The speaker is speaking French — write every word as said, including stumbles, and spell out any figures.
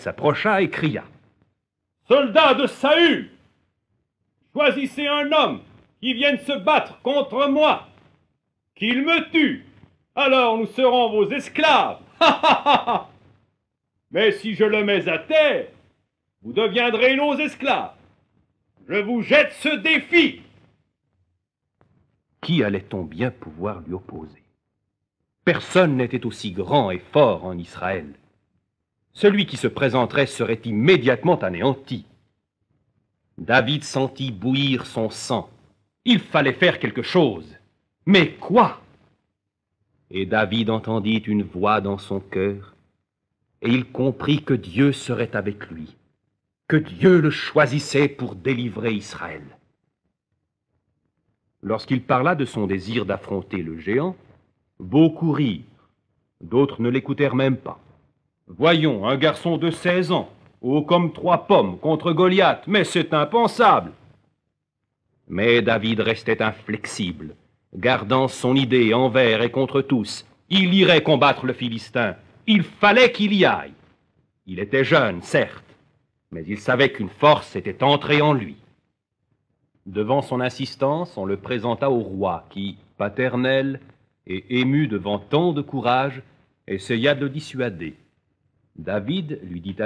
s'approcha et cria: « Soldats de Saül, choisissez un homme qui vienne se battre contre moi, qu'il me tue, alors nous serons vos esclaves. Mais si je le mets à terre, vous deviendrez nos esclaves. Je vous jette ce défi. » Qui allait-on bien pouvoir lui opposer? Personne n'était aussi grand et fort en Israël. Celui qui se présenterait serait immédiatement anéanti. David sentit bouillir son sang. Il fallait faire quelque chose. Mais quoi? Et David entendit une voix dans son cœur, et il comprit que Dieu serait avec lui, que Dieu le choisissait pour délivrer Israël. Lorsqu'il parla de son désir d'affronter le géant, beaucoup rirent, d'autres ne l'écoutèrent même pas. Voyons, un garçon de seize ans, haut comme trois pommes, contre Goliath, mais c'est impensable. Mais David restait inflexible, gardant son idée envers et contre tous. Il irait combattre le Philistin, il fallait qu'il y aille. Il était jeune, certes, mais il savait qu'une force était entrée en lui. Devant son insistance, on le présenta au roi qui, paternel et ému devant tant de courage, essaya de le dissuader. David lui dit